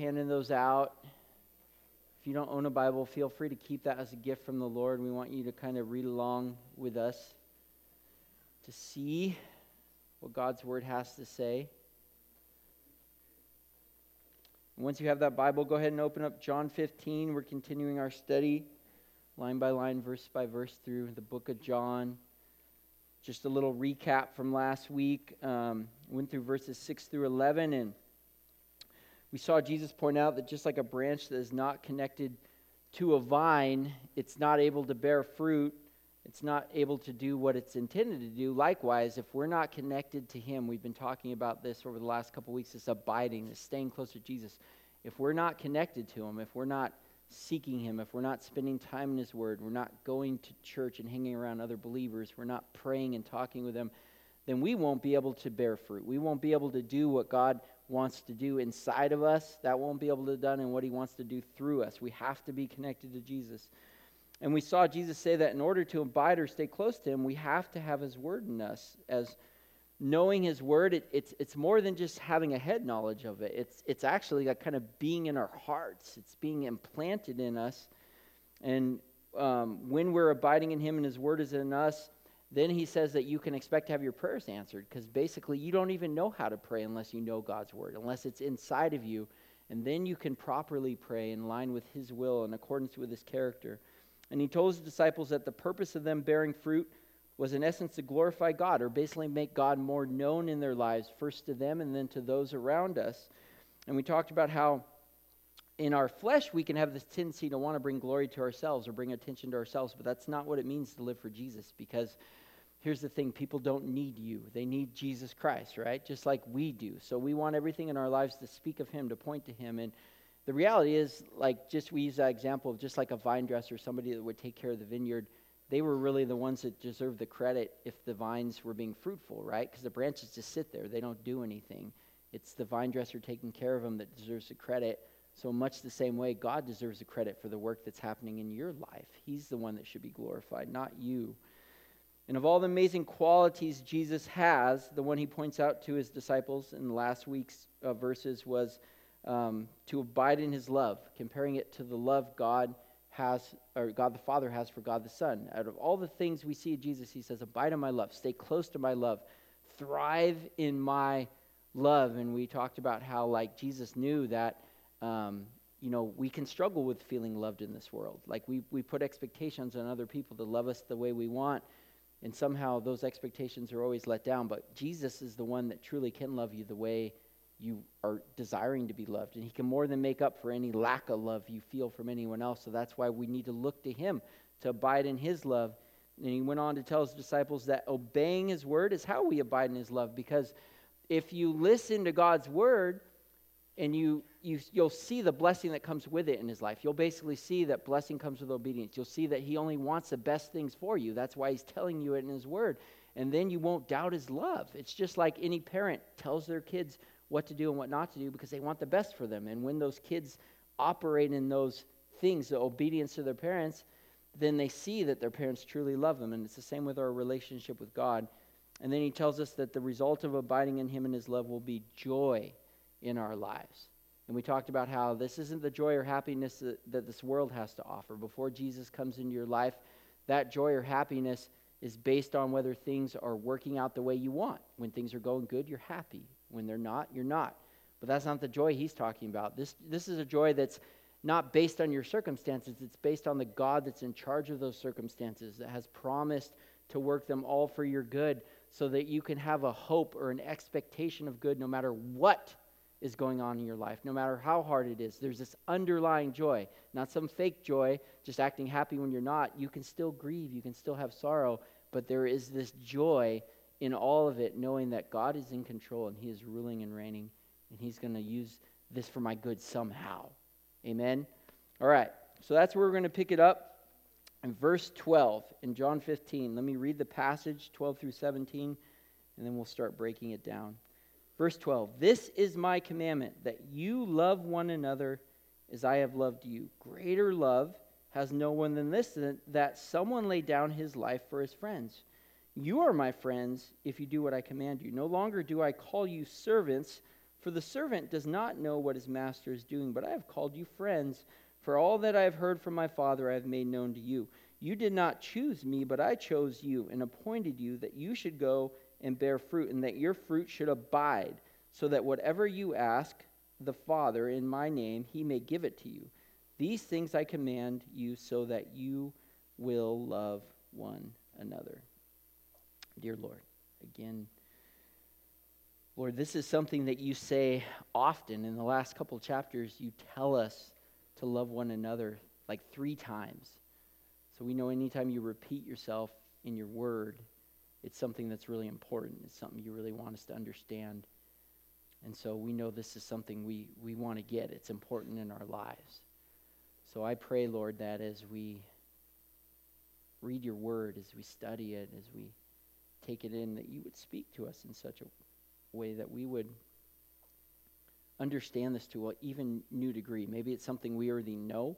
handing those out. If you don't own a Bible, feel free to keep that as a gift from the Lord. We want you to kind of read along with us to see what God's Word has to say. Once you have that Bible, go ahead and open up John 15. We're continuing our study line by line, verse by verse through the book of John. Just a little recap from last week. Went through verses 6 through 11, and we saw Jesus point out that just like a branch that is not connected to a vine, it's not able to bear fruit. It's not able to do what it's intended to do. Likewise, if we're not connected to Him, we've been talking about this over the last couple weeks, this abiding, this staying close to Jesus. If we're not connected to Him, if we're not seeking Him, if we're not spending time in His Word, we're not going to church and hanging around other believers, we're not praying and talking with them, then we won't be able to bear fruit. We won't be able to do what God wants to do inside of us. That won't be able to be done in what He wants to do through us. We have to be connected to Jesus. And we saw Jesus say that in order to abide or stay close to Him, we have to have His Word in us. As knowing His Word, it's more than just having a head knowledge of it. It's actually like kind of being in our hearts. It's being implanted in us. And when we're abiding in Him and His Word is in us, then He says that you can expect to have your prayers answered, because basically you don't even know how to pray unless you know God's Word, unless it's inside of you. And then you can properly pray in line with His will in accordance with His character. And He told His disciples that the purpose of them bearing fruit was in essence to glorify God, or basically make God more known in their lives, first to them and then to those around us. And we talked about how in our flesh we can have this tendency to want to bring glory to ourselves or bring attention to ourselves, but that's not what it means to live for Jesus, because here's the thing, people don't need you. They need Jesus Christ, right? Just like we do. So we want everything in our lives to speak of Him, to point to Him. And the reality is, like, just we use that example of just like a vine dresser, somebody that would take care of the vineyard. They were really the ones that deserved the credit if the vines were being fruitful, right? Because the branches just sit there. They don't do anything. It's the vine dresser taking care of them that deserves the credit. So much the same way, God deserves the credit for the work that's happening in your life. He's the one that should be glorified, not you. And of all the amazing qualities Jesus has, the one He points out to His disciples in last week's verses was to abide in His love, comparing it to the love God has, or God the Father has for God the Son. Out of all the things we see in Jesus, He says, abide in my love, stay close to my love, thrive in my love. And we talked about how, like, Jesus knew that, we can struggle with feeling loved in this world. Like, we put expectations on other people to love us the way we want, and somehow those expectations are always let down. But Jesus is the one that truly can love you the way you are desiring to be loved. And He can more than make up for any lack of love you feel from anyone else. So that's why we need to look to Him to abide in His love. And He went on to tell His disciples that obeying His word is how we abide in His love. Because if you listen to God's word, and you'll see the blessing that comes with it in His life. You'll basically see that blessing comes with obedience. You'll see that He only wants the best things for you. That's why He's telling you it in His word. And then you won't doubt His love. It's just like any parent tells their kids what to do and what not to do because they want the best for them. And when those kids operate in those things, the obedience to their parents, then they see that their parents truly love them. And it's the same with our relationship with God. And then He tells us that the result of abiding in Him and His love will be joy in our lives. And we talked about how this isn't the joy or happiness that this world has to offer. Before Jesus comes into your life, that joy or happiness is based on whether things are working out the way you want. When things are going good, you're happy. When they're not, you're not. But that's not the joy He's talking about. This is a joy that's not based on your circumstances. It's based on the God that's in charge of those circumstances, that has promised to work them all for your good, so that you can have a hope or an expectation of good no matter what is going on in your life, no matter how hard it is. There's this underlying joy, not some fake joy, just acting happy when you're not. You can still grieve, you can still have sorrow, but there is this joy in all of it, knowing that God is in control and He is ruling and reigning, and He's going to use this for my good somehow. Amen? All right, so that's where we're going to pick it up in verse 12 in John 15. Let me read the passage, 12 through 17, and then we'll start breaking it down. Verse 12, this is my commandment, that you love one another as I have loved you. Greater love has no one than this, that someone lay down his life for his friends. You are my friends if you do what I command you. No longer do I call you servants, For the servant does not know what his master is doing, but I have called you friends, for all that I have heard from my Father I have made known to you. You did not choose me, but I chose you and appointed you that you should go and bear fruit, and that your fruit should abide, so that whatever you ask the Father in my name, he may give it to you. These things I command you so that you will love one another. Dear Lord, again, Lord, this is something that you say often. In the last couple of chapters, you tell us to love one another like 3 times. So we know anytime you repeat yourself in your word, it's something that's really important. It's something you really want us to understand. And so we know this is something we want to get. It's important in our lives. So I pray, Lord, that as we read your word, as we study it, as we take it in, that you would speak to us in such a way that we would understand this to an even new degree. Maybe it's something we already know,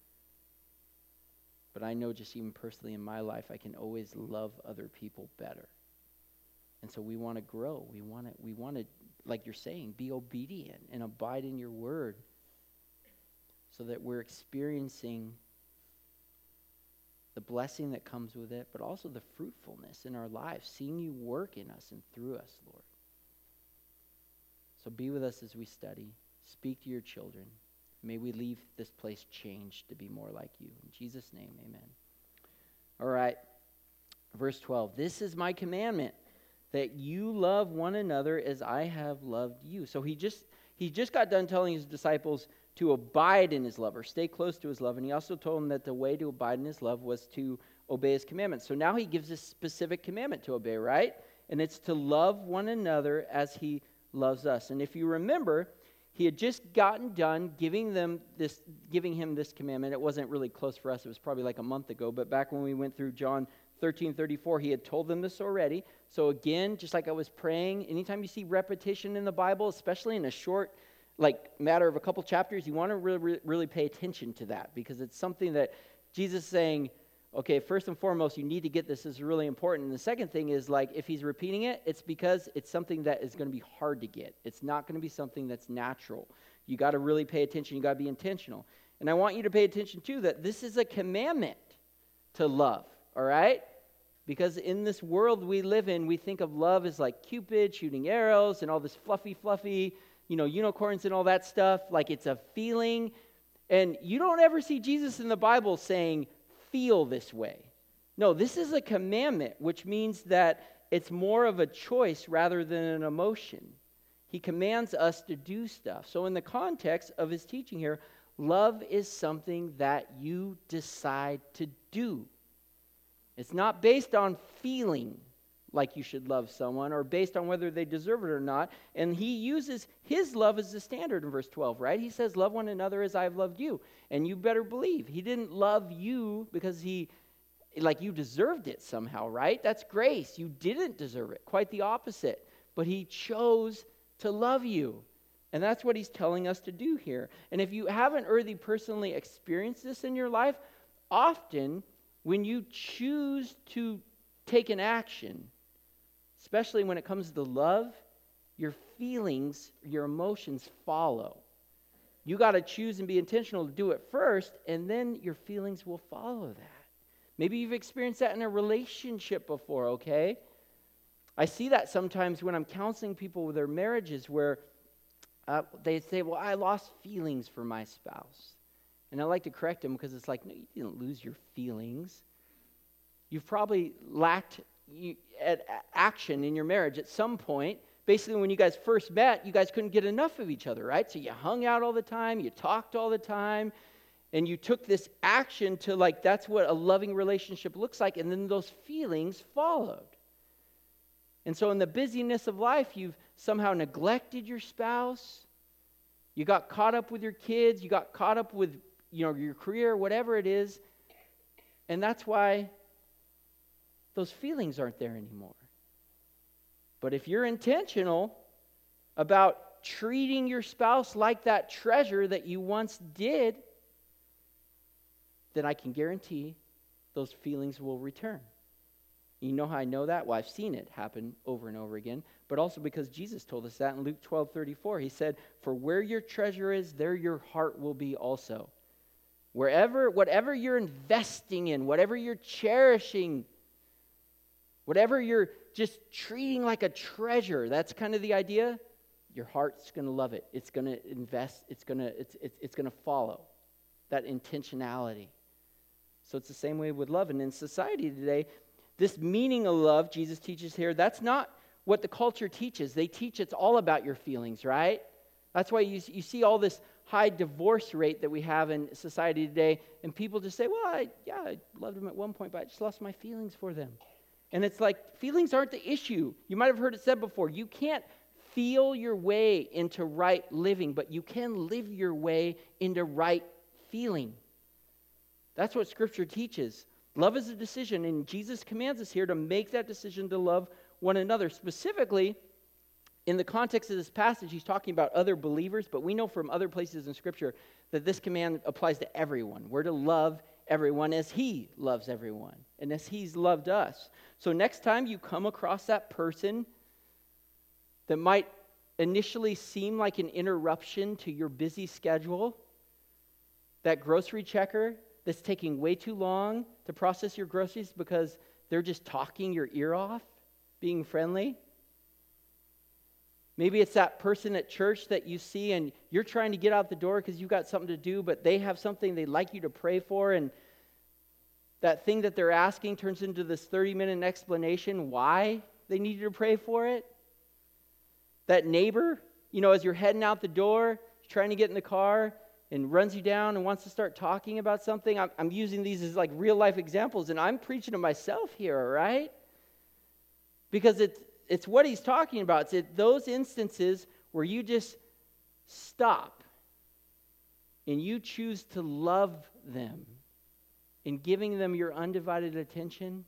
but I know just even personally in my life, I can always love other people better. And so we want to grow. We want to, like you're saying, be obedient and abide in your word so that we're experiencing the blessing that comes with it, but also the fruitfulness in our lives, seeing you work in us and through us, Lord. So be with us as we study. Speak to your children. May we leave this place changed to be more like you. In Jesus' name, amen. All right, verse 12. This is my commandment, that you love one another as I have loved you. So he just got done telling his disciples to abide in his love, or stay close to his love. And he also told them that the way to abide in his love was to obey his commandments. So now he gives a specific commandment to obey, right? And it's to love one another as he loves us. And if you remember, he had just gotten done giving him this commandment. It wasn't really close for us. It was probably like a month ago. But back when we went through John 13:34, he had told them this already. So again, just like I was praying, anytime you see repetition in the Bible, especially in a short matter of a couple chapters, you want to really pay attention to that, because it's something that Jesus is saying, okay, first and foremost, you need to get this. This is really important. And the second thing is, if he's repeating it, it's because it's something that is going to be hard to get. It's not going to be something that's natural. You got to really pay attention. You got to be intentional. And I want you to pay attention, too, that this is a commandment to love, all right? Because in this world we live in, we think of love as like Cupid shooting arrows and all this fluffy, unicorns and all that stuff. Like it's a feeling. And you don't ever see Jesus in the Bible saying, feel this way. No, this is a commandment, which means that it's more of a choice rather than an emotion. He commands us to do stuff. So in the context of his teaching here, love is something that you decide to do. It's not based on feeling like you should love someone or based on whether they deserve it or not. And he uses his love as the standard in verse 12, right? He says, love one another as I've loved you. And you better believe he didn't love you because you deserved it somehow, right? That's grace. You didn't deserve it. Quite the opposite. But he chose to love you. And that's what he's telling us to do here. And if you haven't already personally experienced this in your life, often when you choose to take an action, especially when it comes to love, your feelings, your emotions follow. You got to choose and be intentional to do it first, and then your feelings will follow that. Maybe you've experienced that in a relationship before, okay? I see that sometimes when I'm counseling people with their marriages where they say, well, I lost feelings for my spouse. And I like to correct them because it's like, no, you didn't lose your feelings. You've probably lacked action in your marriage at some point. Basically, when you guys first met, you guys couldn't get enough of each other, right? So you hung out all the time, you talked all the time, and you took this action to that's what a loving relationship looks like, and then those feelings followed. And so in the busyness of life, you've somehow neglected your spouse. You got caught up with your kids. You got caught up with your career, whatever it is. And that's why those feelings aren't there anymore. But if you're intentional about treating your spouse like that treasure that you once did, then I can guarantee those feelings will return. You know how I know that? Well, I've seen it happen over and over again, but also because Jesus told us that in Luke 12:34. He said, "For where your treasure is, there your heart will be also." Whatever you're investing in, whatever you're cherishing, whatever you're just treating like a treasure, that's kind of the idea. Your heart's going to love it. It's going to invest. It's going to follow that intentionality. So it's the same way with love. And in society today, this meaning of love Jesus teaches here, that's not what the culture teaches. They teach it's all about your feelings, right? That's why you see all this high divorce rate that we have in society today, and people just say, well, I loved them at one point, but I just lost my feelings for them. And it's like, feelings aren't the issue. You might have heard it said before, you can't feel your way into right living, but you can live your way into right feeling. That's what Scripture teaches. Love is a decision, and Jesus commands us here to make that decision to love one another. Specifically, in the context of this passage, he's talking about other believers, but we know from other places in Scripture that this command applies to everyone. We're to love everyone as he loves everyone, and as he's loved us. So next time you come across that person that might initially seem like an interruption to your busy schedule, that grocery checker that's taking way too long to process your groceries because they're just talking your ear off, being friendly. Maybe it's that person at church that you see and you're trying to get out the door because you've got something to do, but they have something they'd like you to pray for, and that thing that they're asking turns into this 30-minute explanation why they need you to pray for it. That neighbor, as you're heading out the door, trying to get in the car, and runs you down and wants to start talking about something. I'm using these as like real life examples, and I'm preaching to myself here, all right? Because it's what he's talking about. It's those instances where you just stop and you choose to love them in giving them your undivided attention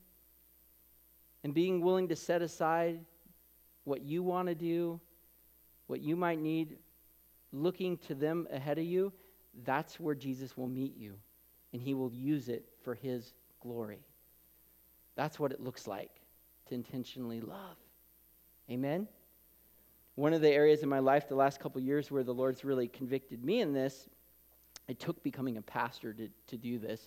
and being willing to set aside what you want to do, what you might need, looking to them ahead of you. That's where Jesus will meet you, and he will use it for his glory. That's what it looks like to intentionally love. Amen? One of the areas in my life the last couple years where the Lord's really convicted me in this, it took becoming a pastor to do this.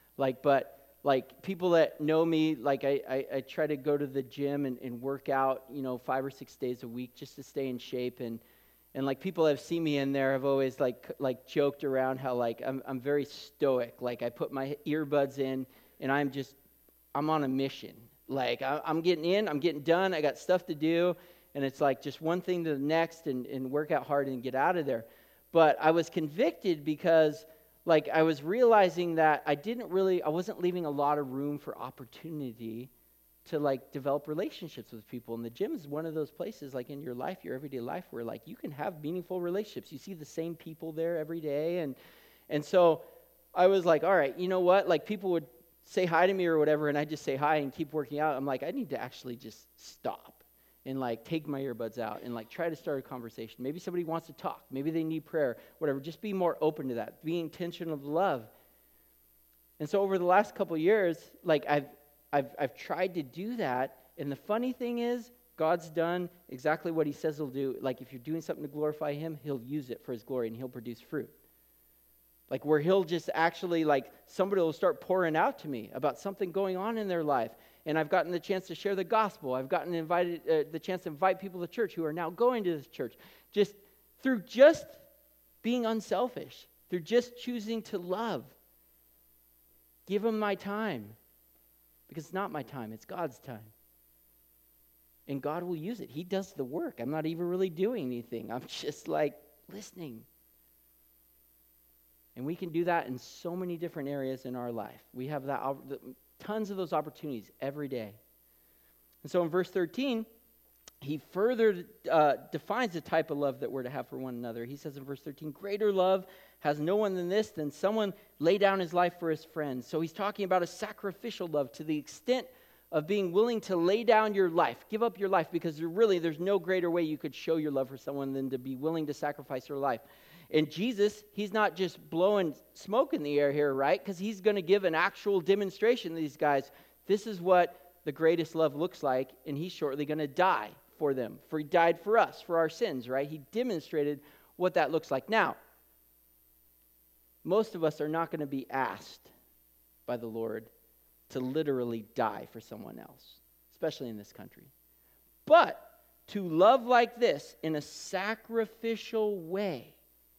But people that know me, I try to go to the gym and work out, 5 or 6 days a week just to stay in shape. And like people have seen me in there have always like joked around how I'm very stoic. Like I put my earbuds in and I'm on a mission. Like I'm getting in, I'm getting done, I got stuff to do, and it's like just one thing to the next and work out hard and get out of there. But I was convicted because I was realizing that I wasn't leaving a lot of room for opportunity to develop relationships with people. And the gym is one of those places in your life, your everyday life, where you can have meaningful relationships. You see the same people there every day. And so I was like, all right, you know what? People would say hi to me or whatever, and I'd just say hi and keep working out. I'm like, I need to actually just stop and take my earbuds out and try to start a conversation. Maybe somebody wants to talk. Maybe they need prayer, whatever. Just be more open to that. Be intentional of love. And so over the last couple of years, I've tried to do that, and the funny thing is, God's done exactly what he says he'll do. If you're doing something to glorify him, he'll use it for his glory, and he'll produce fruit. Where he'll just actually, somebody will start pouring out to me about something going on in their life, and I've gotten the chance to share the gospel. I've gotten the chance to invite people to church who are now going to this church, just through being unselfish, through just choosing to love. Give them my time. Because it's not my time, it's God's time. And God will use it. He does the work. I'm not even really doing anything. I'm just listening. And we can do that in so many different areas in our life. We have tons of those opportunities every day. And so in verse 13, he further defines the type of love that we're to have for one another. He says in verse 13, greater love has no one than someone lay down his life for his friends. So he's talking about a sacrificial love to the extent of being willing to lay down your life, give up your life, because there's no greater way you could show your love for someone than to be willing to sacrifice your life. And Jesus, he's not just blowing smoke in the air here, right? Because he's going to give an actual demonstration to these guys. This is what the greatest love looks like, and he's shortly going to die for them. For he died for us, for our sins, right? He demonstrated what that looks like. Now, most of us are not going to be asked by the Lord to literally die for someone else, especially in this country. But to love like this in a sacrificial way,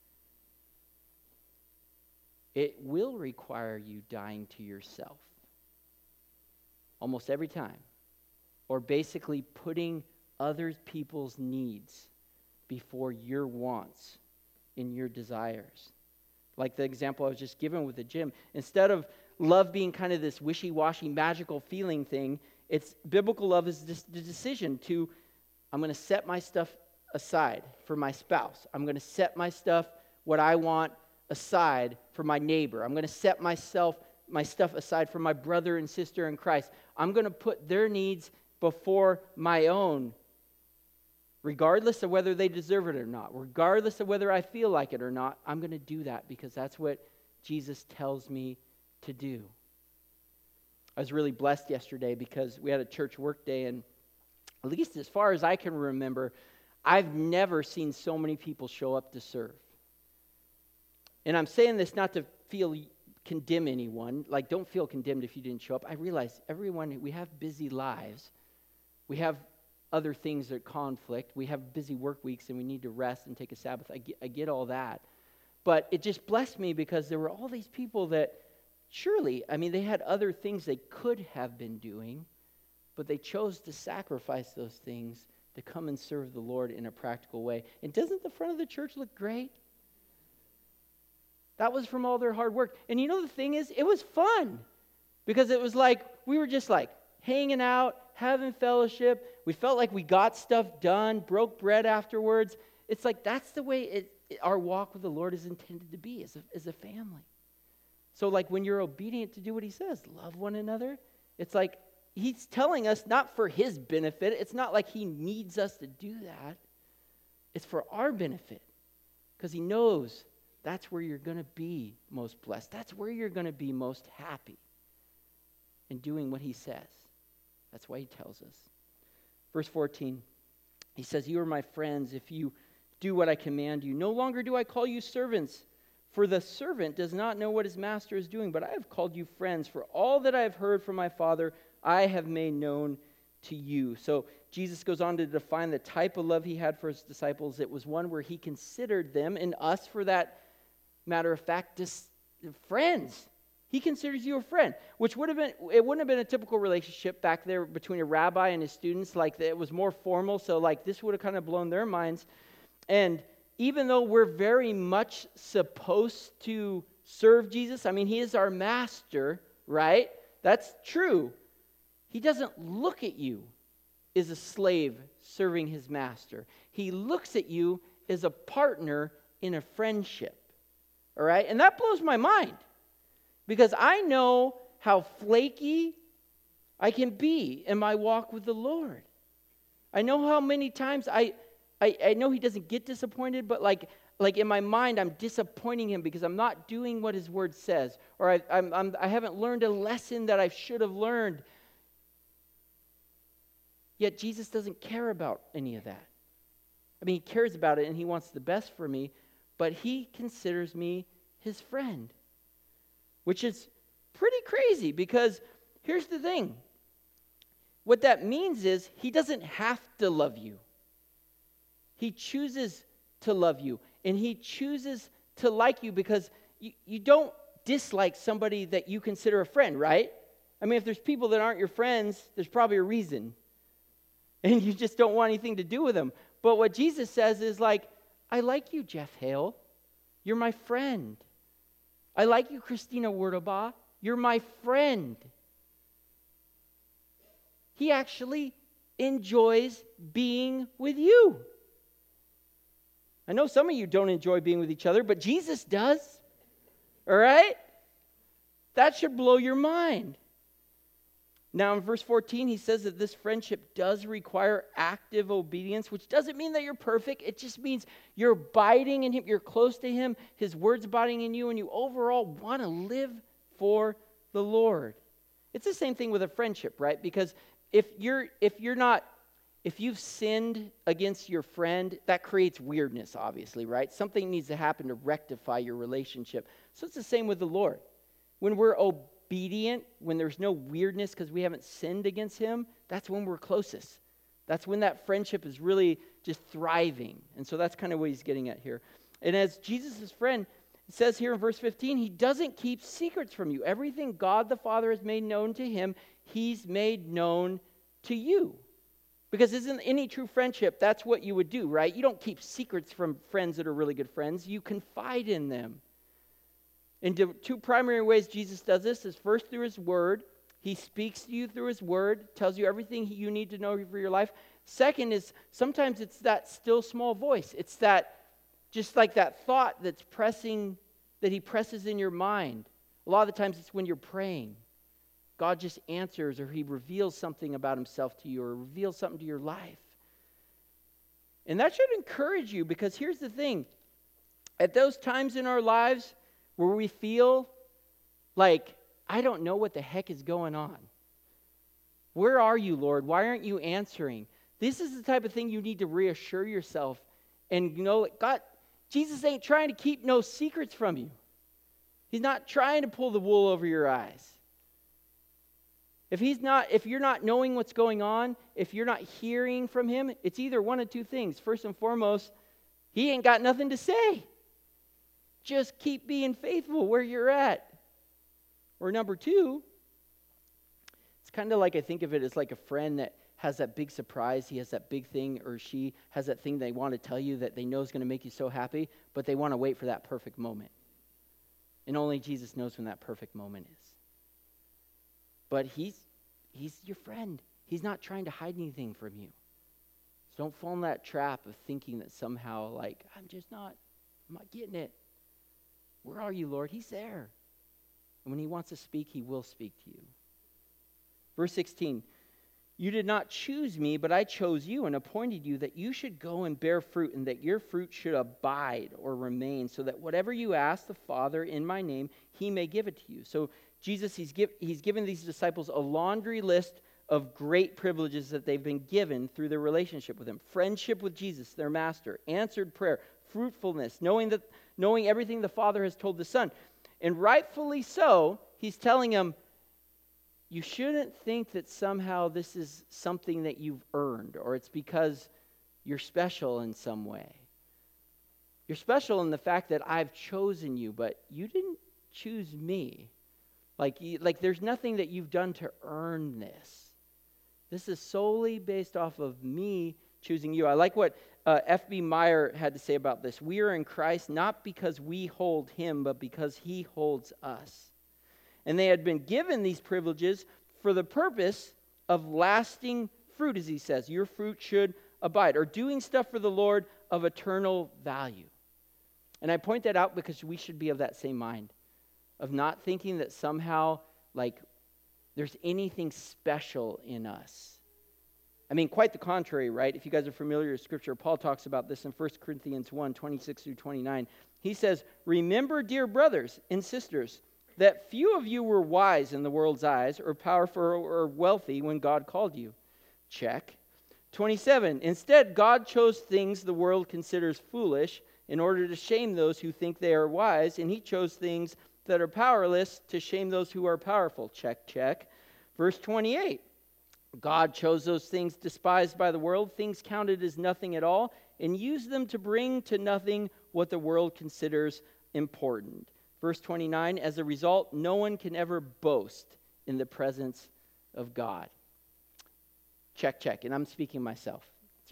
it will require you dying to yourself almost every time, or basically putting other people's needs before your wants and your desires. Like the example I was just given with the gym. Instead of love being kind of this wishy-washy, magical feeling thing, it's biblical love is just the decision to, I'm going to set my stuff aside for my spouse. I'm going to set my stuff, what I want, aside for my neighbor. I'm going to set my stuff aside for my brother and sister in Christ. I'm going to put their needs before my own, regardless of whether they deserve it or not, regardless of whether I feel like it or not. I'm going to do that because that's what Jesus tells me to do. I was really blessed yesterday because we had a church work day, and at least as far as I can remember, I've never seen so many people show up to serve. And I'm saying this not to condemn anyone. Like, don't feel condemned if you didn't show up. I realize we have busy lives. We have other things that conflict. We have busy work weeks, and we need to rest and take a Sabbath. I get all that. But it just blessed me because there were all these people that surely, they had other things they could have been doing, but they chose to sacrifice those things to come and serve the Lord in a practical way. And doesn't the front of the church look great? That was from all their hard work. And you know the thing is, it was fun. Because it was like, we were just like hanging out, having fellowship. We felt like we got stuff done, broke bread afterwards. It's like, that's the way our walk with the Lord is intended to be as a family. So like when you're obedient to do what he says, love one another, it's like he's telling us not for his benefit. It's not like he needs us to do that. It's for our benefit. Because he knows that's where you're going to be most blessed. That's where you're going to be most happy in doing what he says. That's why he tells us. Verse 14, he says, "You are my friends if you do what I command you. No longer do I call you servants, for the servant does not know what his master is doing, but I have called you friends, for all that I have heard from my Father I have made known to you." So Jesus goes on to define the type of love he had for his disciples. It was one where he considered them, and us for that matter of fact, just friends. He considers you a friend, which wouldn't have been a typical relationship back there between a rabbi and his students. Like, it was more formal, so like this would have kind of blown their minds. And even though we're very much supposed to serve Jesus, he is our master, right? That's true. He doesn't look at you as a slave serving his master. He looks at you as a partner in a friendship. All right? And that blows my mind because I know how flaky I can be in my walk with the Lord. I know how many times I know he doesn't get disappointed, but like in my mind, I'm disappointing him because I'm not doing what his word says, or I haven't learned a lesson that I should have learned. Yet Jesus doesn't care about any of that. He cares about it and he wants the best for me, but he considers me his friend, which is pretty crazy because here's the thing. What that means is he doesn't have to love you. He chooses to love you, and he chooses to like you because you don't dislike somebody that you consider a friend, right? If there's people that aren't your friends, there's probably a reason, and you just don't want anything to do with them. But what Jesus says is like, I like you, Jeff Hale. You're my friend. I like you, Christina Wurtelbaugh. You're my friend. He actually enjoys being with you. I know some of you don't enjoy being with each other, but Jesus does. All right? That should blow your mind. Now in verse 14, he says that this friendship does require active obedience, which doesn't mean that you're perfect. It just means you're abiding in him, you're close to him, his word's abiding in you, and you overall want to live for the Lord. It's the same thing with a friendship, right? Because if you've sinned against your friend, that creates weirdness, obviously, right? Something needs to happen to rectify your relationship. So it's the same with the Lord. When we're obedient, when there's no weirdness because we haven't sinned against him, that's when we're closest. That's when that friendship is really just thriving. And so that's kind of what he's getting at here. And as Jesus' friend, it says here in verse 15, he doesn't keep secrets from you. Everything God the Father has made known to him, he's made known to you. Because isn't any true friendship, that's what you would do, right? You don't keep secrets from friends that are really good friends. You confide in them. And two primary ways Jesus does this is first through his word. He speaks to you through his word, tells you everything you need to know for your life. Second is sometimes it's that still small voice. It's that, just like that thought that he presses in your mind. A lot of the times it's when you're praying. God just answers, or he reveals something about himself to you, or reveals something to your life. And that should encourage you, because here's the thing. At those times in our lives where we feel like, I don't know what the heck is going on. Where are you, Lord? Why aren't you answering? This is the type of thing you need to reassure yourself and know that God, Jesus ain't trying to keep no secrets from you. He's not trying to pull the wool over your eyes. If you're not knowing what's going on, if you're not hearing from him, it's either one of two things. First and foremost, he ain't got nothing to say. Just keep being faithful where you're at. Or number two, it's kind of like, I think of it as like a friend that has that big surprise. He has that big thing, or she has that thing they want to tell you that they know is going to make you so happy, but they want to wait for that perfect moment. And only Jesus knows when that perfect moment is. But he's your friend. He's not trying to hide anything from you. So don't fall in that trap of thinking that somehow, like, I'm not getting it. Where are you, Lord? He's there. And when he wants to speak, he will speak to you. Verse 16, you did not choose me, but I chose you and appointed you that you should go and bear fruit, and that your fruit should abide or remain, so that whatever you ask the Father in my name, he may give it to you. So Jesus, he's given these disciples a laundry list of great privileges that they've been given through their relationship with him. Friendship with Jesus, their master. Answered prayer. Fruitfulness. Knowing everything the Father has told the Son. And rightfully so, he's telling them, you shouldn't think that somehow this is something that you've earned, or it's because you're special in some way. You're special in the fact that I've chosen you, but you didn't choose me. Like there's nothing that you've done to earn this. This is solely based off of me choosing you. I like what F.B. Meyer had to say about this. We are in Christ not because we hold him, but because he holds us. And they had been given these privileges for the purpose of lasting fruit, as he says. Your fruit should abide, or doing stuff for the Lord of eternal value. And I point that out because we should be of that same mind, of not thinking that somehow, like, there's anything special in us. I mean, quite the contrary, right? If you guys are familiar with Scripture, Paul talks about this in 1 Corinthians 1, 26 through 29. He says, remember, dear brothers and sisters, that few of you were wise in the world's eyes, or powerful or wealthy when God called you. Check. 27, instead, God chose things the world considers foolish in order to shame those who think they are wise, and he chose things that are powerless to shame those who are powerful. Check, check. Verse 28, God chose those things despised by the world, things counted as nothing at all, and used them to bring to nothing what the world considers important. Verse 29, as a result, no one can ever boast in the presence of God. Check, check. And I'm speaking myself.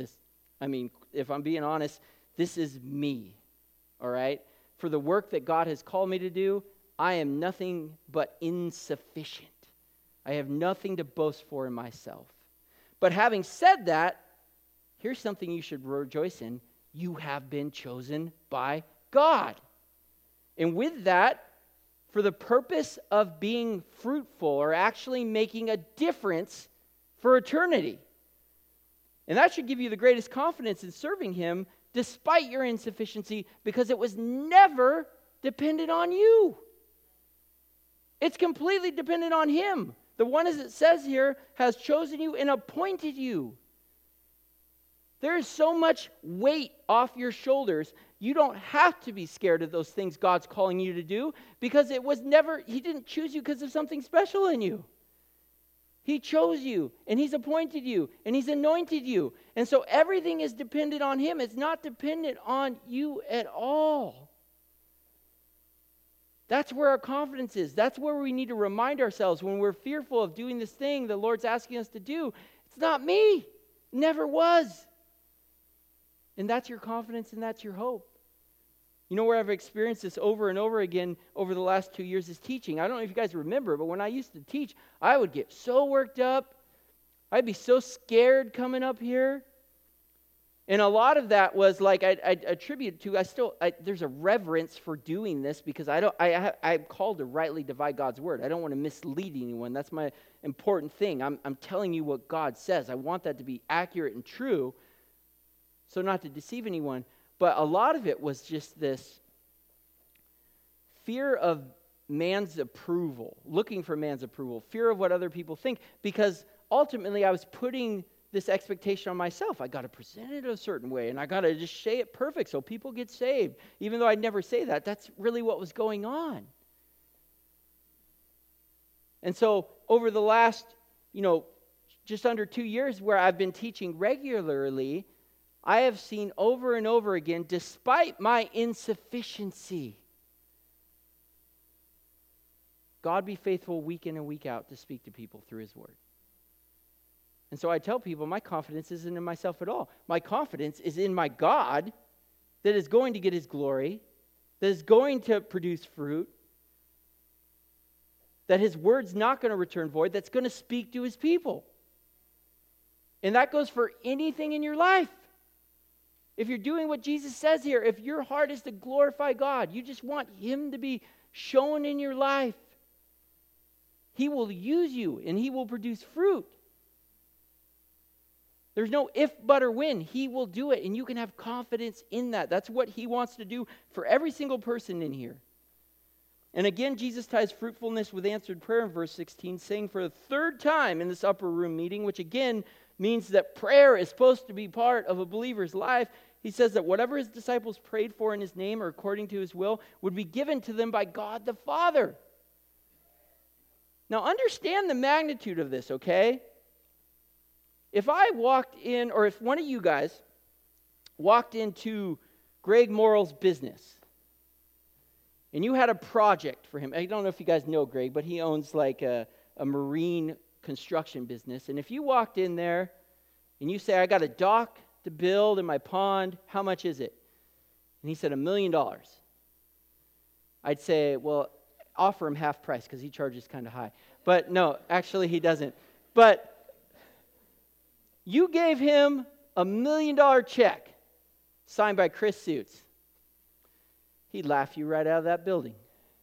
If I'm being honest, this is me, all right? For the work that God has called me to do, I am nothing but insufficient. I have nothing to boast for in myself. But having said that, here's something you should rejoice in. You have been chosen by God. And with that, for the purpose of being fruitful, or actually making a difference for eternity. And that should give you the greatest confidence in serving him despite your insufficiency, because it was never dependent on you. It's completely dependent on him. The one, as it says here, has chosen you and appointed you. There is so much weight off your shoulders. You don't have to be scared of those things God's calling you to do, because He didn't choose you because of something special in you. He chose you, and He's appointed you, and He's anointed you. And so everything is dependent on Him. It's not dependent on you at all. That's where our confidence is. That's where we need to remind ourselves when we're fearful of doing this thing the Lord's asking us to do. It's not me. It never was. And that's your confidence and that's your hope. You know where I've experienced this over and over again over the last 2 years is teaching. I don't know if you guys remember, but when I used to teach, I would get so worked up. I'd be so scared coming up here. And a lot of that was like I attribute to, there's a reverence for doing this because I'm called to rightly divide God's word. I don't want to mislead anyone. That's my important thing. I'm telling you what God says. I want that to be accurate and true, so not to deceive anyone. But a lot of it was just this fear of man's approval, looking for man's approval, fear of what other people think, because ultimately I was putting this expectation on myself. I got to present it a certain way, and I got to just say it perfect so people get saved. Even though I'd never say that, that's really what was going on. And so over the last, just under 2 years where I've been teaching regularly, I have seen over and over again, despite my insufficiency, God be faithful week in and week out to speak to people through His word. And so I tell people my confidence isn't in myself at all. My confidence is in my God that is going to get His glory, that is going to produce fruit, that His word's not going to return void, that's going to speak to His people. And that goes for anything in your life. If you're doing what Jesus says here, if your heart is to glorify God, you just want Him to be shown in your life, He will use you and He will produce fruit. There's no if, but, or when. He will do it, and you can have confidence in that. That's what He wants to do for every single person in here. And again, Jesus ties fruitfulness with answered prayer in verse 16, saying for the third time in this upper room meeting, which again means that prayer is supposed to be part of a believer's life. He says that whatever His disciples prayed for in His name or according to His will would be given to them by God the Father. Now understand the magnitude of this, okay? If I walked in, or if one of you guys walked into Greg Morrell's business, and you had a project for him, I don't know if you guys know Greg, but he owns like a marine construction business, and if you walked in there and you say, I got a dock to build in my pond, how much is it? And he said, $1 million. I'd say, well, offer him half price because he charges kind of high. But no, actually he doesn't. But you gave him $1 million check signed by Chris Suits. He'd laugh you right out of that building.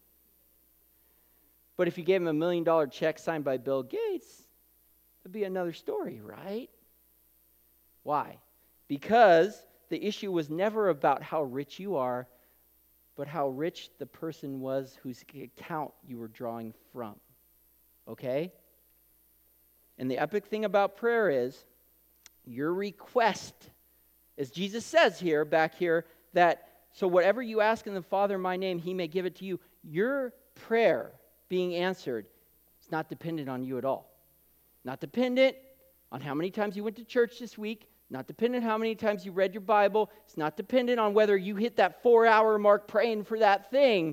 But if you gave him $1 million check signed by Bill Gates, it'd be another story, right? Why? Because the issue was never about how rich you are, but how rich the person was whose account you were drawing from. Okay? And the epic thing about prayer is, your request, as Jesus says here, back here, that so whatever you ask in the Father in my name, He may give it to you. Your prayer being answered is not dependent on you at all. Not dependent on how many times you went to church this week. Not dependent on how many times you read your Bible. It's not dependent on whether you hit that 4-hour mark praying for that thing.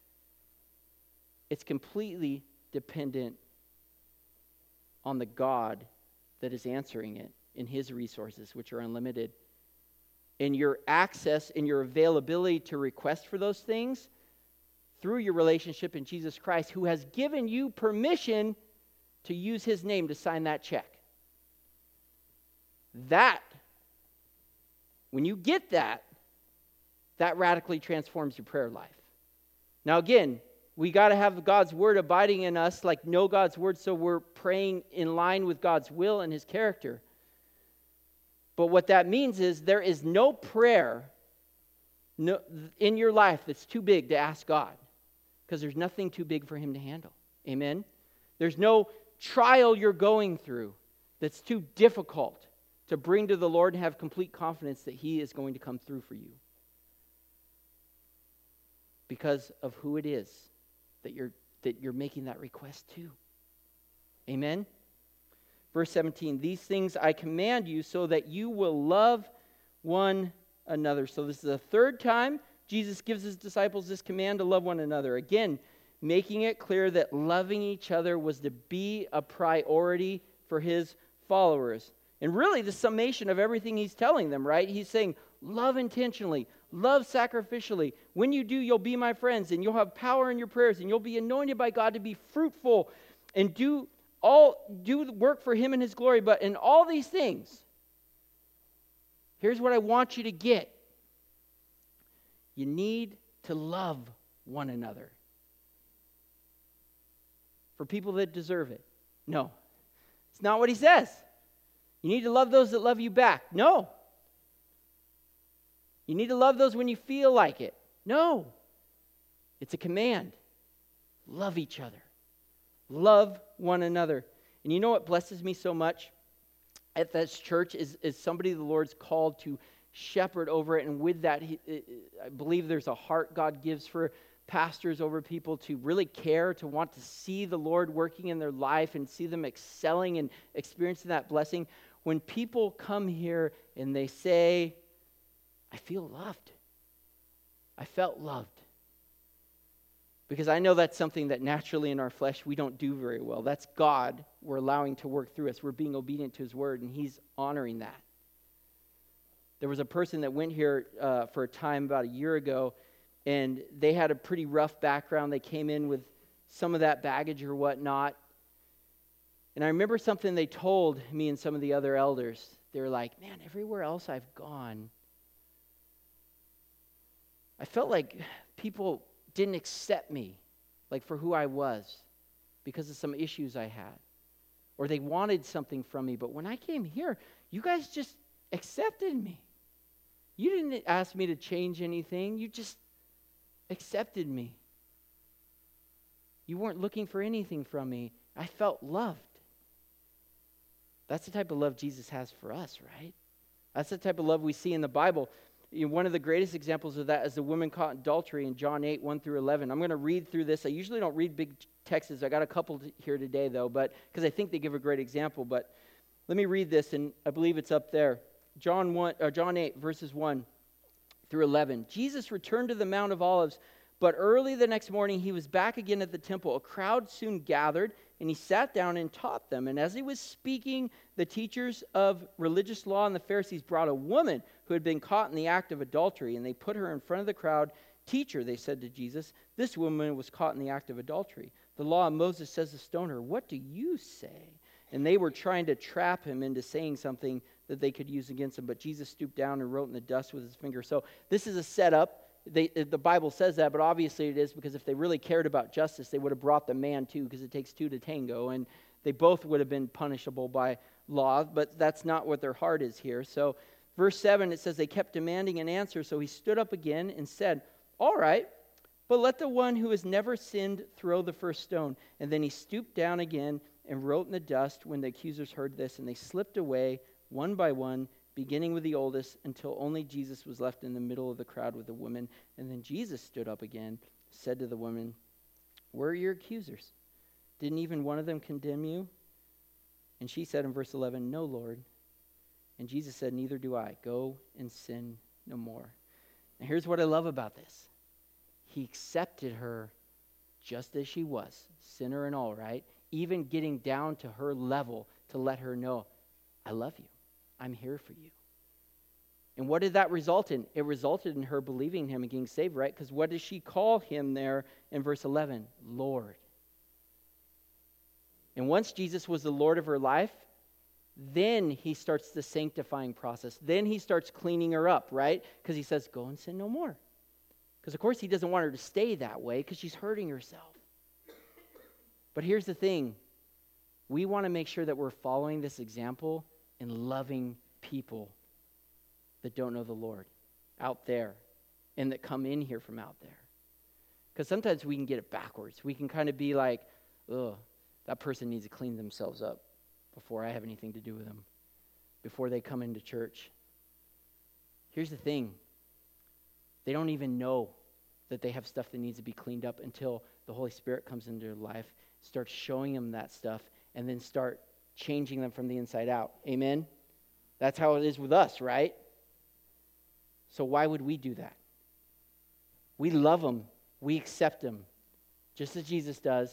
It's completely dependent on the God that is answering it in His resources, which are unlimited. And your access and your availability to request for those things through your relationship in Jesus Christ, who has given you permission to use His name to sign that check. That, when you get that, that radically transforms your prayer life. Now again, we got to have God's word abiding in us, like know God's word, so we're praying in line with God's will and His character. But what that means is there is no prayer in your life that's too big to ask God, because there's nothing too big for Him to handle. Amen? There's no trial you're going through that's too difficult to bring to the Lord and have complete confidence that He is going to come through for you. Because of who it is that you're making that request to. Amen? Verse 17, these things I command you so that you will love one another. So this is the third time Jesus gives His disciples this command to love one another. Again, making it clear that loving each other was to be a priority for His followers. And really the summation of everything He's telling them, right? He's saying, love intentionally, love sacrificially. When you do, you'll be my friends, and you'll have power in your prayers, and you'll be anointed by God to be fruitful and do the work for Him and His glory. But in all these things, here's what I want you to get. You need to love one another. For people that deserve it. No. It's not what He says. You need to love those that love you back. No. You need to love those when you feel like it. No. It's a command. Love each other. Love one another. And you know what blesses me so much at this church is somebody the Lord's called to shepherd over it. And with that, I believe there's a heart God gives for pastors over people to really care, to want to see the Lord working in their life and see them excelling and experiencing that blessing. When people come here and they say, I feel loved. I felt loved. Because I know that's something that naturally in our flesh we don't do very well. That's God we're allowing to work through us. We're being obedient to His word, and He's honoring that. There was a person that went here for a time about a year ago, and they had a pretty rough background. They came in with some of that baggage or whatnot. And I remember something they told me and some of the other elders. They were like, man, everywhere else I've gone, I felt like people didn't accept me like for who I was because of some issues I had. Or they wanted something from me. But when I came here, you guys just accepted me. You didn't ask me to change anything. You just accepted me. You weren't looking for anything from me. I felt loved. That's the type of love Jesus has for us, right? That's the type of love we see in the Bible. One of the greatest examples of that is the woman caught in adultery in John 8, 1 through 11. I'm going to read through this. I usually don't read big texts. I got a couple here today, though, but because I think they give a great example. But let me read this, and I believe it's up there. John 8, verses 1 through 11. Jesus returned to the Mount of Olives, but early the next morning he was back again at the temple. A crowd soon gathered, and he sat down and taught them. And as he was speaking, the teachers of religious law and the Pharisees brought a woman who had been caught in the act of adultery, and they put her in front of the crowd. Teacher, they said to Jesus, this woman was caught in the act of adultery. The law of Moses says to stone her. What do you say? And they were trying to trap him into saying something that they could use against him. But Jesus stooped down and wrote in the dust with his finger. So this is a setup. The Bible says that, but obviously it is because if they really cared about justice, they would have brought the man too, because it takes two to tango, and they both would have been punishable by law, but that's not what their heart is here. So verse 7, it says they kept demanding an answer, so he stood up again and said, all right, but let the one who has never sinned throw the first stone. And then he stooped down again and wrote in the dust. When the accusers heard this, and they slipped away one by one, beginning with the oldest, until only Jesus was left in the middle of the crowd with the woman. And then Jesus stood up again, said to the woman, where are your accusers? Didn't even one of them condemn you? And she said in verse 11, no, Lord. And Jesus said, neither do I. Go and sin no more. Now here's what I love about this. He accepted her just as she was, sinner and all, right? Even getting down to her level to let her know, I love you. I'm here for you. And what did that result in? It resulted in her believing him and getting saved, right? Because what does she call him there in verse 11? Lord. And once Jesus was the Lord of her life, then he starts the sanctifying process. Then he starts cleaning her up, right? Because he says, go and sin no more. Because of course he doesn't want her to stay that way because she's hurting herself. But here's the thing. We want to make sure that we're following this example and loving people that don't know the Lord out there and that come in here from out there. Because sometimes we can get it backwards. We can kind of be like, ugh, that person needs to clean themselves up before I have anything to do with them, before they come into church. Here's the thing. They don't even know that they have stuff that needs to be cleaned up until the Holy Spirit comes into their life, starts showing them that stuff, and then start changing them from the inside out. Amen? That's how it is with us, right? So why would we do that? We love them. We accept them, just as Jesus does.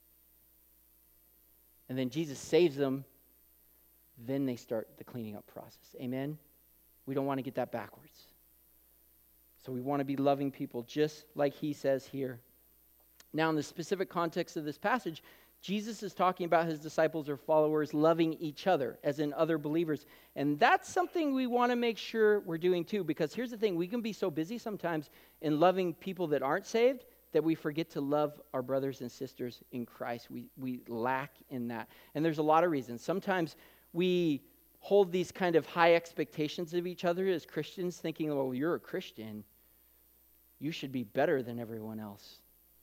And then Jesus saves them. Then they start the cleaning up process. Amen? We don't want to get that backwards. So we want to be loving people just like he says here. Now, in the specific context of this passage, Jesus is talking about his disciples or followers loving each other, as in other believers. And that's something we want to make sure we're doing too, because here's the thing. We can be so busy sometimes in loving people that aren't saved that we forget to love our brothers and sisters in Christ. We lack in that. And there's a lot of reasons. Sometimes we hold these kind of high expectations of each other as Christians, thinking, well, you're a Christian. You should be better than everyone else.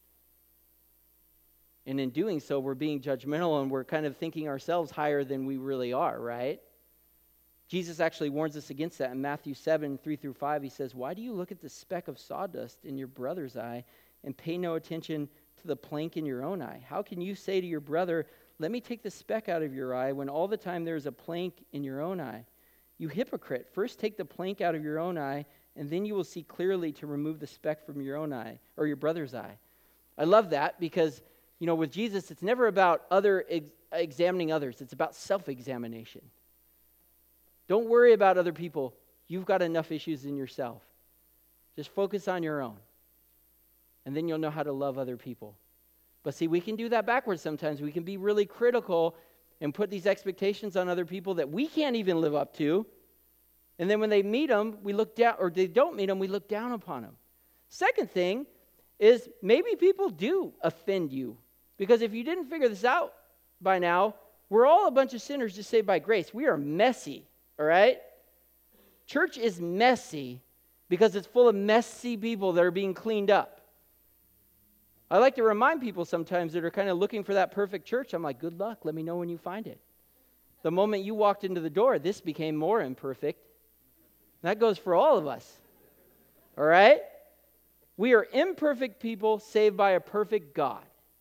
And in doing so, we're being judgmental and we're kind of thinking ourselves higher than we really are, right? Jesus actually warns us against that in Matthew 7, 3-5. He says, why do you look at the speck of sawdust in your brother's eye and pay no attention to the plank in your own eye? How can you say to your brother, let me take the speck out of your eye, when all the time there is a plank in your own eye? You hypocrite, first take the plank out of your own eye, and then you will see clearly to remove the speck from your own eye, or your brother's eye. I love that because, with Jesus, it's never about examining others. It's about self-examination. Don't worry about other people. You've got enough issues in yourself. Just focus on your own. And then you'll know how to love other people. But see, we can do that backwards sometimes. We can be really critical and put these expectations on other people that we can't even live up to. And then when they meet them, we look down, or they don't meet them, we look down upon them. Second thing is maybe people do offend you. Because if you didn't figure this out by now, we're all a bunch of sinners just saved by grace. We are messy, all right? Church is messy because it's full of messy people that are being cleaned up. I like to remind people sometimes that are kind of looking for that perfect church. I'm like, good luck. Let me know when you find it. The moment you walked into the door, this became more imperfect. That goes for all of us. All right? We are imperfect people saved by a perfect God.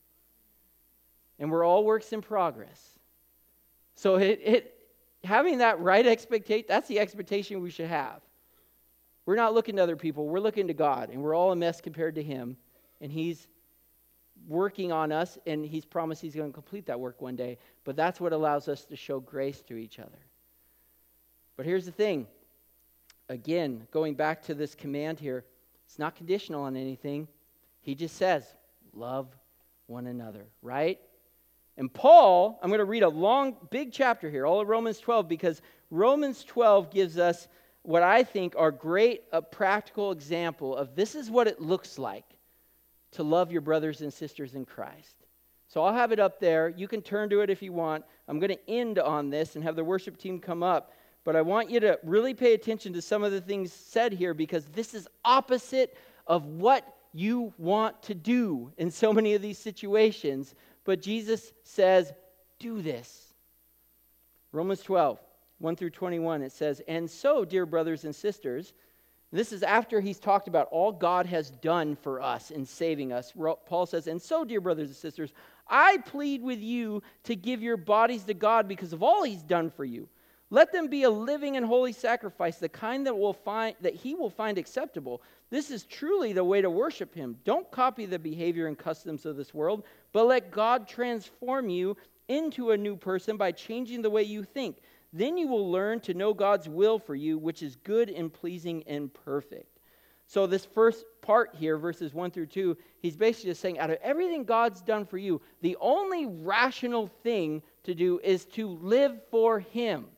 And we're all works in progress. So having that right expectation, that's the expectation we should have. We're not looking to other people. We're looking to God. And we're all a mess compared to him. And he's working on us, and he's promised he's going to complete that work one day. But that's what allows us to show grace to each other. But here's the thing. Again, going back to this command here, it's not conditional on anything. He just says, love one another, right? And Paul, I'm going to read a long, big chapter here, all of Romans 12, because Romans 12 gives us what I think are a practical example of this is what it looks like to love your brothers and sisters in Christ. So I'll have it up there. You can turn to it if you want. I'm going to end on this and have the worship team come up. But I want you to really pay attention to some of the things said here, because this is opposite of what you want to do in so many of these situations. But Jesus says, do this. Romans 12, 1-21, it says, and so, dear brothers and sisters, this is after he's talked about all God has done for us in saving us. Paul says, and so, dear brothers and sisters, I plead with you to give your bodies to God because of all he's done for you. Let them be a living and holy sacrifice, the kind that he will find acceptable. This is truly the way to worship him. Don't copy the behavior and customs of this world, but let God transform you into a new person by changing the way you think. Then you will learn to know God's will for you, which is good and pleasing and perfect. So this first part here, verses 1-2, he's basically just saying, out of everything God's done for you, the only rational thing to do is to live for him.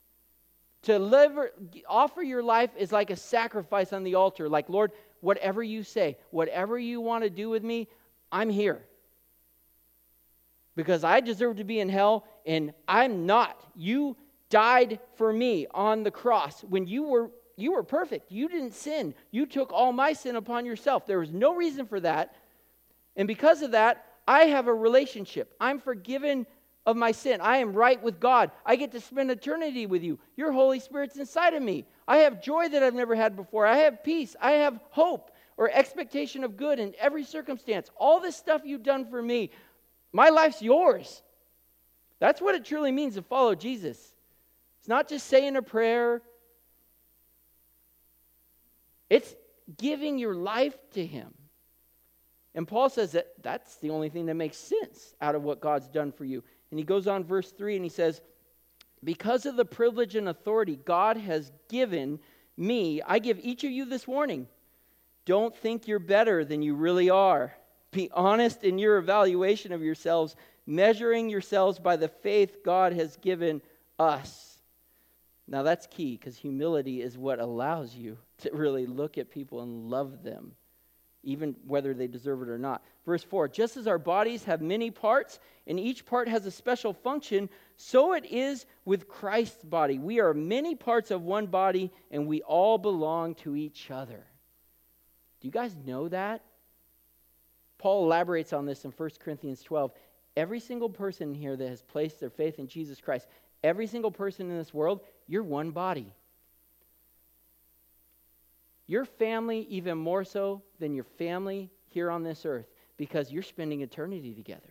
To offer your life is like a sacrifice on the altar. Like, Lord, whatever you say, whatever you want to do with me, I'm here. Because I deserve to be in hell, and I'm not. You died for me on the cross. When you were perfect. You didn't sin. You took all my sin upon yourself. There was no reason for that. And because of that, I have a relationship. I'm forgiven of my sin. I am right with God. I get to spend eternity with you. Your Holy Spirit's inside of me. I have joy that I've never had before. I have peace. I have hope or expectation of good in every circumstance. All this stuff you've done for me, my life's yours. That's what it truly means to follow Jesus. It's not just saying a prayer. It's giving your life to him. And Paul says that that's the only thing that makes sense out of what God's done for you. And he goes on verse 3 and he says, because of the privilege and authority God has given me, I give each of you this warning. Don't think you're better than you really are. Be honest in your evaluation of yourselves, measuring yourselves by the faith God has given us. Now that's key, because humility is what allows you to really look at people and love them, even whether they deserve it or not. Verse 4, just as our bodies have many parts, and each part has a special function, so it is with Christ's body. We are many parts of one body, and we all belong to each other. Do you guys know that? Paul elaborates on this in 1 Corinthians 12. Every single person here that has placed their faith in Jesus Christ, every single person in this world, you're one body. Your family even more so than your family here on this earth, because you're spending eternity together.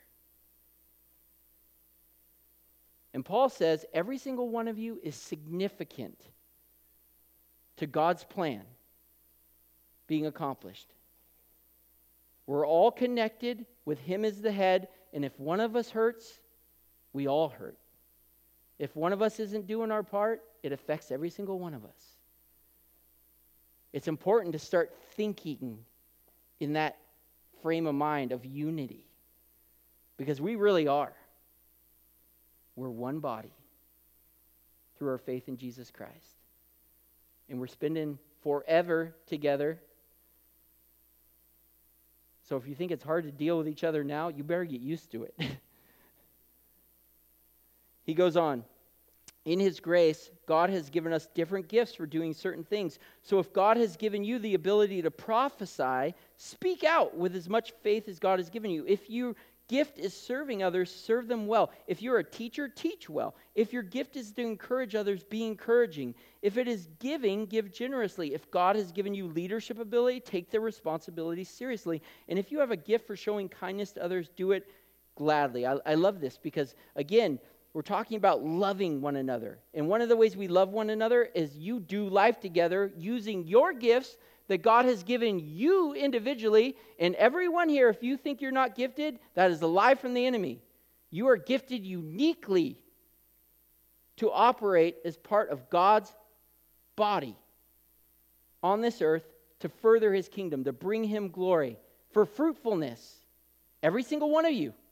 And Paul says every single one of you is significant to God's plan being accomplished. We're all connected with him as the head, and if one of us hurts, we all hurt. If one of us isn't doing our part, it affects every single one of us. It's important to start thinking in that frame of mind of unity, because we really are. We're one body through our faith in Jesus Christ. And we're spending forever together. So if you think it's hard to deal with each other now, you better get used to it. He goes on. In his grace, God has given us different gifts for doing certain things. So if God has given you the ability to prophesy, speak out with as much faith as God has given you. If your gift is serving others, serve them well. If you're a teacher, teach well. If your gift is to encourage others, be encouraging. If it is giving, give generously. If God has given you leadership ability, take the responsibility seriously. And if you have a gift for showing kindness to others, do it gladly. I love this because, again, we're talking about loving one another. And one of the ways we love one another is you do life together using your gifts that God has given you individually. And everyone here, if you think you're not gifted, that is a lie from the enemy. You are gifted uniquely to operate as part of God's body on this earth to further his kingdom, to bring him glory, for fruitfulness. Every single one of you.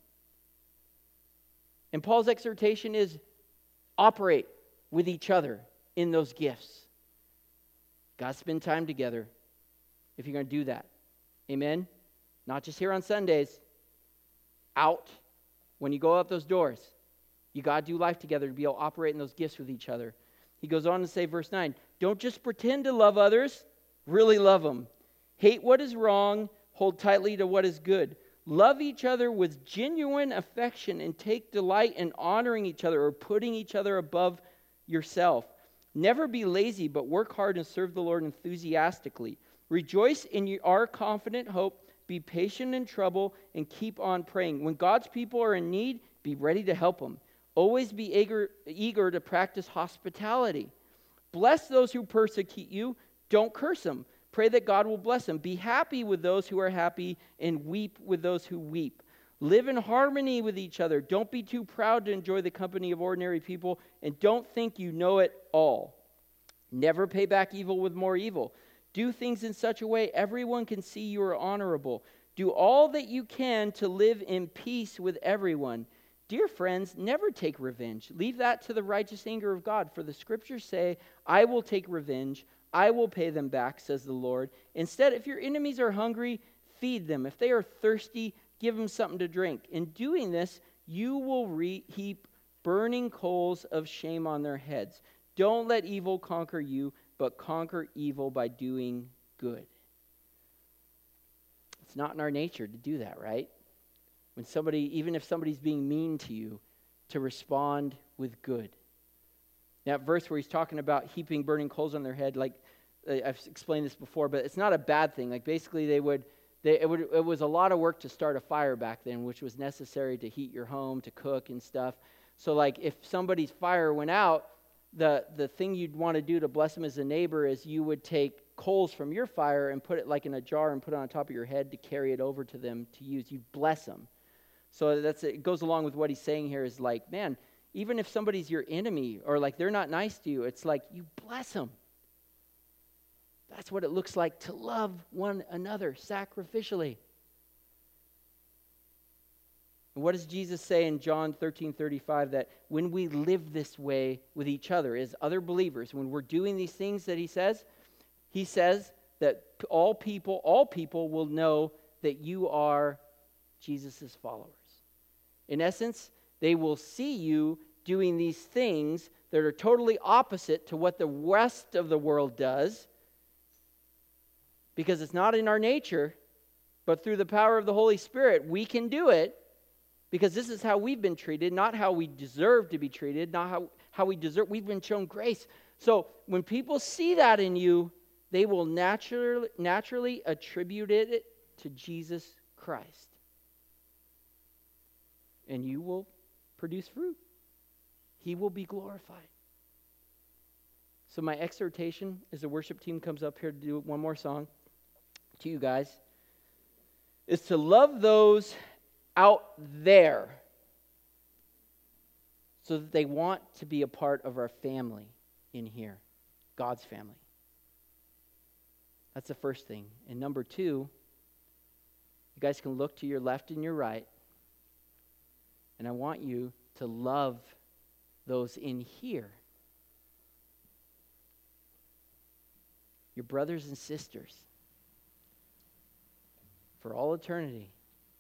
And Paul's exhortation is operate with each other in those gifts. Gotta spend time together if you're going to do that. Amen? Not just here on Sundays. Out when you go out those doors. You got to do life together to be able to operate in those gifts with each other. He goes on to say, verse 9, don't just pretend to love others, really love them. Hate what is wrong, hold tightly to what is good. Love each other with genuine affection and take delight in honoring each other or putting each other above yourself. Never be lazy, but work hard and serve the Lord enthusiastically. Rejoice in our confident hope. Be patient in trouble and keep on praying. When God's people are in need, be ready to help them. Always be eager to practice hospitality. Bless those who persecute you. Don't curse them. Pray that God will bless them. Be happy with those who are happy and weep with those who weep. Live in harmony with each other. Don't be too proud to enjoy the company of ordinary people, and don't think you know it all. Never pay back evil with more evil. Do things in such a way everyone can see you are honorable. Do all that you can to live in peace with everyone. Dear friends, never take revenge. Leave that to the righteous anger of God, for the scriptures say, I will take revenge. I will pay them back, says the Lord. Instead, if your enemies are hungry, feed them. If they are thirsty, give them something to drink. In doing this, you will heap burning coals of shame on their heads. Don't let evil conquer you, but conquer evil by doing good. It's not in our nature to do that, right? even if somebody's being mean to you, to respond with good. That verse where he's talking about heaping burning coals on their head, like I've explained this before, but it's not a bad thing. Like basically it was a lot of work to start a fire back then, which was necessary to heat your home, to cook and stuff. So like if somebody's fire went out, the thing you'd want to do to bless them as a neighbor is you would take coals from your fire and put it like in a jar and put it on top of your head to carry it over to them to use. You'd bless them. So it goes along with what he's saying here is like, man, even if somebody's your enemy or like they're not nice to you, it's like you bless them. That's what it looks like to love one another sacrificially. And what does Jesus say in John 13:35? That when we live this way with each other as other believers, when we're doing these things that he says that all people will know that you are Jesus' followers. In essence, they will see you doing these things that are totally opposite to what the rest of the world does, because it's not in our nature, but through the power of the Holy Spirit, we can do it, because this is how we've been treated, not how we deserve to be treated, not how we deserve. We've been shown grace. So when people see that in you, they will naturally attribute it to Jesus Christ. And you will produce fruit. He will be glorified. So my exhortation as the worship team comes up here to do one more song to you guys is to love those out there so that they want to be a part of our family in here, God's family. That's the first thing. And number two, you guys can look to your left and your right, and I want you to love those in here. Your brothers and sisters. For all eternity.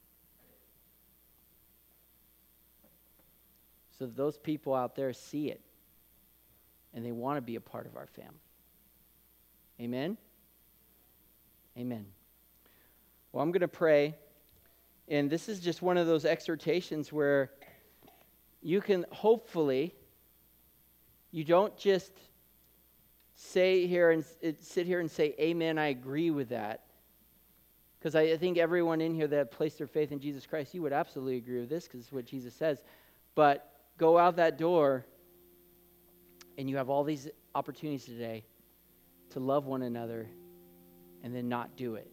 So that those people out there see it. And they want to be a part of our family. Amen? Amen. Well, I'm going to pray. And this is just one of those exhortations where you can hopefully, you don't just sit here and say, amen, I agree with that. Because I think everyone in here that placed their faith in Jesus Christ, you would absolutely agree with this because it's what Jesus says. But go out that door and you have all these opportunities today to love one another and then not do it.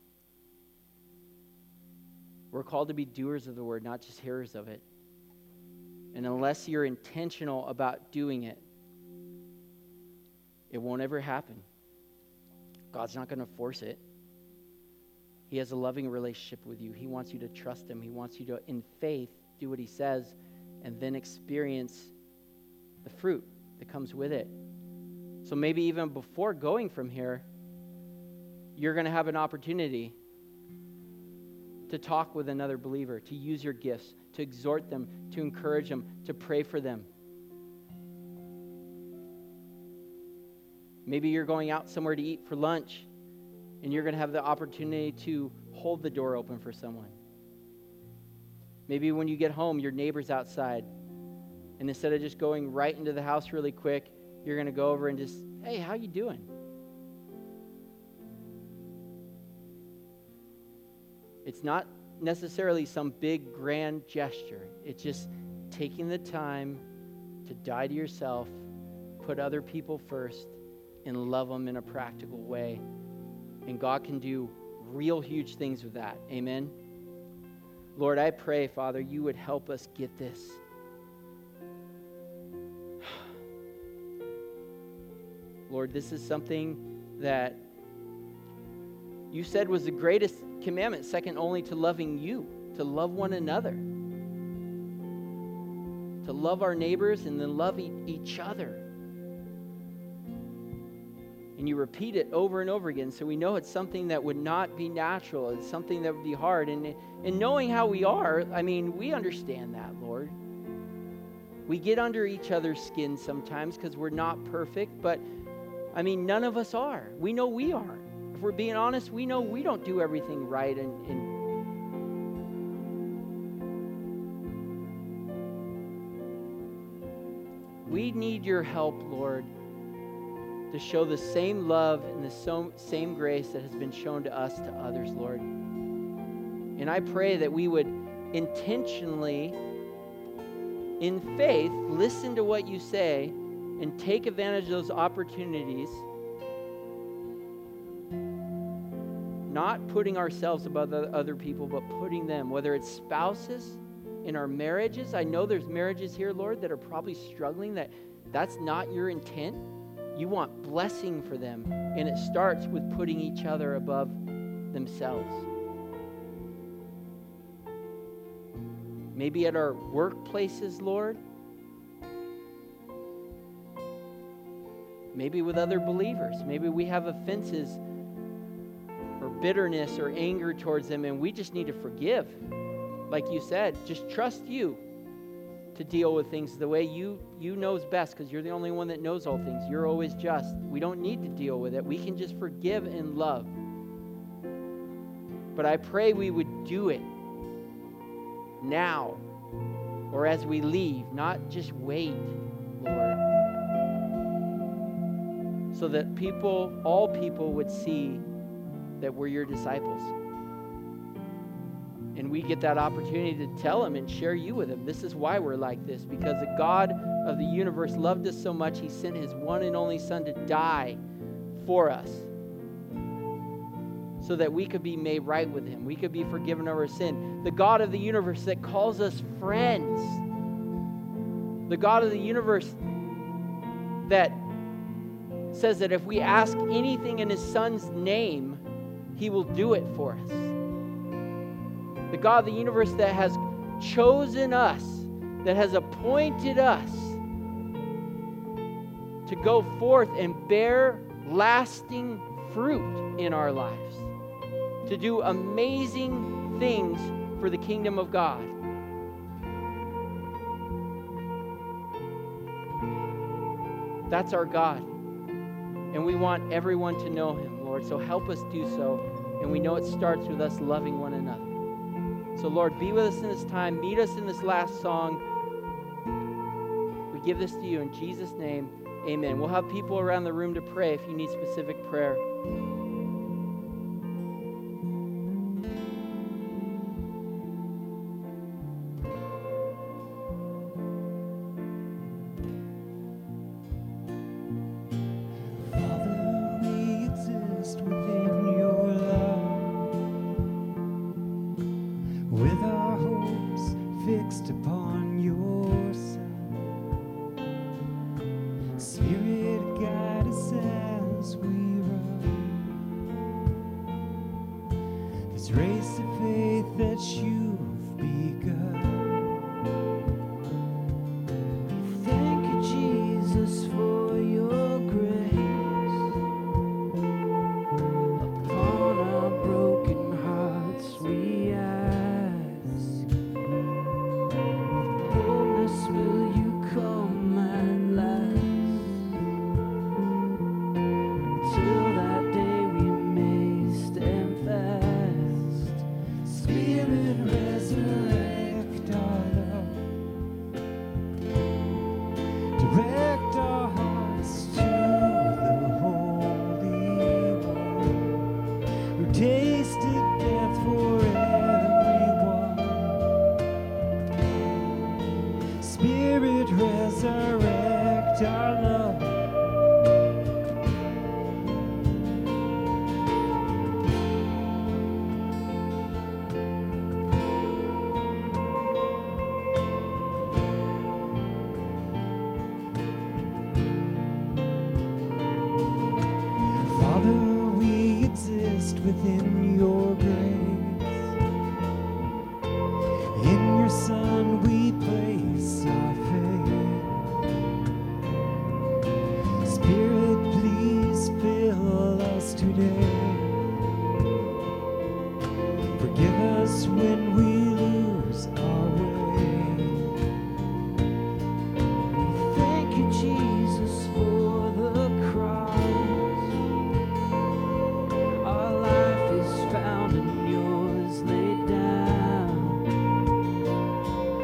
We're called to be doers of the word, not just hearers of it. And unless you're intentional about doing it, it won't ever happen. God's not going to force it. He has a loving relationship with you. He wants you to trust him. He wants you to, in faith, do what he says and then experience the fruit that comes with it. So maybe even before going from here, you're going to have an opportunity to talk with another believer, to use your gifts, to exhort them, to encourage them, to pray for them. Maybe you're going out somewhere to eat for lunch, and you're going to have the opportunity to hold the door open for someone. Maybe when you get home, your neighbor's outside, and instead of just going right into the house really quick, you're going to go over and just, hey, how you doing? It's not necessarily some big grand gesture. It's just taking the time to die to yourself, put other people first, and love them in a practical way. And God can do real huge things with that. Amen? Lord, I pray, Father, you would help us get this. Lord, this is something that you said was the greatest commandment, second only to loving you, to love one another, to love our neighbors and then love each other. And you repeat it over and over again, so we know it's something that would not be natural. It's something that would be hard. And knowing how we are, I mean, we understand that, Lord. We get under each other's skin sometimes because we're not perfect, but, I mean, none of us are. We know we are. If we're being honest, we know we don't do everything right. We need your help, Lord, to show the same love and the same grace that has been shown to us to others, Lord. And I pray that we would intentionally, in faith, listen to what you say and take advantage of those opportunities, not putting ourselves above other people, but putting them, whether it's spouses, in our marriages. I know there's marriages here, Lord, that are probably struggling, that's not your intent. You want blessing for them, and it starts with putting each other above themselves. Maybe at our workplaces, Lord. Maybe with other believers. Maybe we have offenses or bitterness or anger towards them, and we just need to forgive. Like you said, just trust you to deal with things the way you knows best, because you're the only one that knows all things. You're always just. We don't need to deal with it. We can just forgive and love. But I pray we would do it now or as we leave, not just wait, Lord, so that all people would see that we're your disciples. And we get that opportunity to tell them and share you with them. This is why we're like this, because the God of the universe loved us so much, he sent his one and only Son to die for us so that we could be made right with him. We could be forgiven of our sin. The God of the universe that calls us friends. The God of the universe that says that if we ask anything in his Son's name, he will do it for us. The God of the universe that has chosen us, that has appointed us to go forth and bear lasting fruit in our lives, to do amazing things for the kingdom of God. That's our God. And we want everyone to know him, Lord. So help us do so. And we know it starts with us loving one another. So, Lord, be with us in this time. Meet us in this last song. We give this to you in Jesus' name. Amen. We'll have people around the room to pray if you need specific prayer. Within your grace, in your Son we place our faith. Spirit, please fill us today. Forgive us when we lose our way. Thank you, Jesus, for the cross. Found in yours laid down.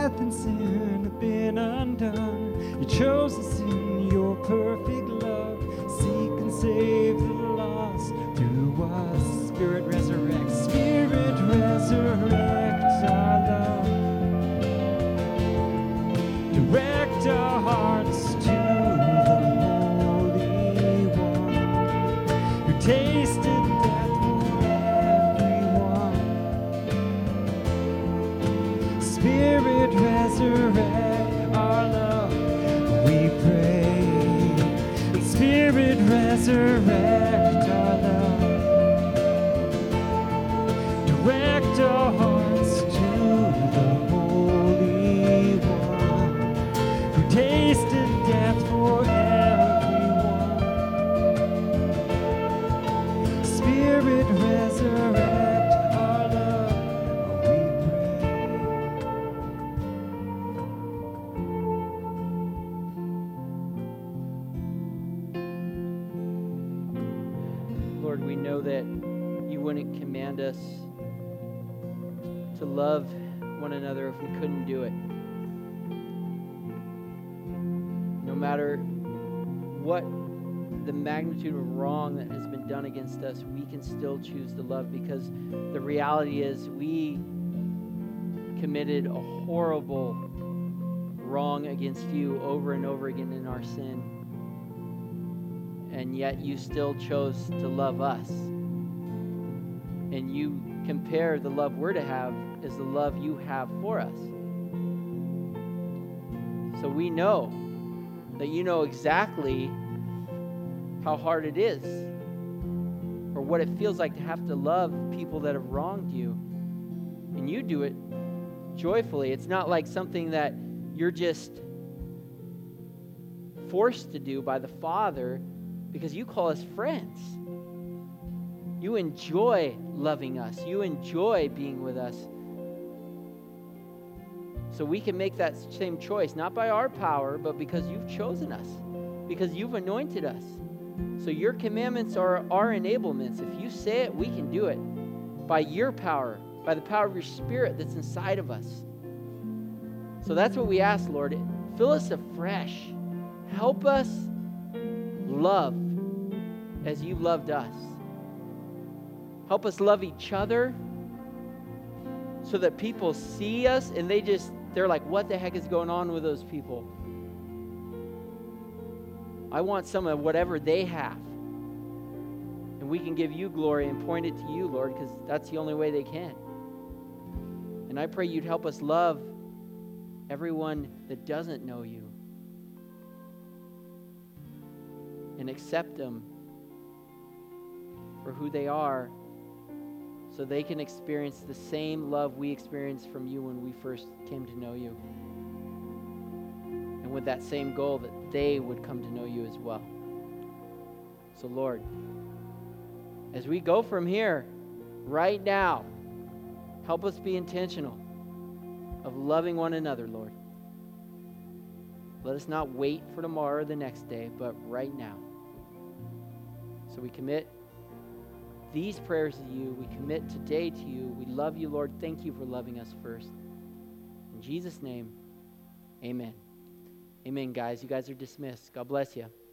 death and sin have been undone. You chose us in your perfect love. Seek and save the lost through us. Spirit resurrect, Spirit resurrect our love. Direct our hearts to the Holy One who tasted death for everyone. Spirit resurrect our love, we pray. Spirit resurrect our love. Direct our hearts to the Holy One who tasted death for everyone. Spirit resurrect our love, we pray. Lord, we know that you wouldn't command us to love one another if we couldn't do it. No matter what the magnitude of wrong that has been done against us, we can still choose to love, because the reality is we committed a horrible wrong against you over and over again in our sin. And yet you still chose to love us. And you compare the love we're to have as the love you have for us. So we know that you know exactly how hard it is, or what it feels like to have to love people that have wronged you. And you do it joyfully. It's not like something that you're just forced to do by the Father, because you call us friends. You enjoy loving us. You enjoy being with us. So we can make that same choice, not by our power, but because you've chosen us, because you've anointed us. So your commandments are our enablements. If you say it, we can do it by your power, by the power of your Spirit that's inside of us. So that's what we ask, Lord. Fill us afresh. Help us love as you loved us. Help us love each other so that people see us and they're like, what the heck is going on with those people? I want some of whatever they have. And we can give you glory and point it to you, Lord, because that's the only way they can. And I pray you'd help us love everyone that doesn't know you and accept them for who they are, so they can experience the same love we experienced from you when we first came to know you. And with that same goal, that they would come to know you as well. So Lord, as we go from here, right now, help us be intentional of loving one another, Lord. Let us not wait for tomorrow or the next day, but right now. So we commit these prayers to you. We commit today to you. We love you, Lord. Thank you for loving us first. In Jesus' name, amen. Amen, guys. You guys are dismissed. God bless you.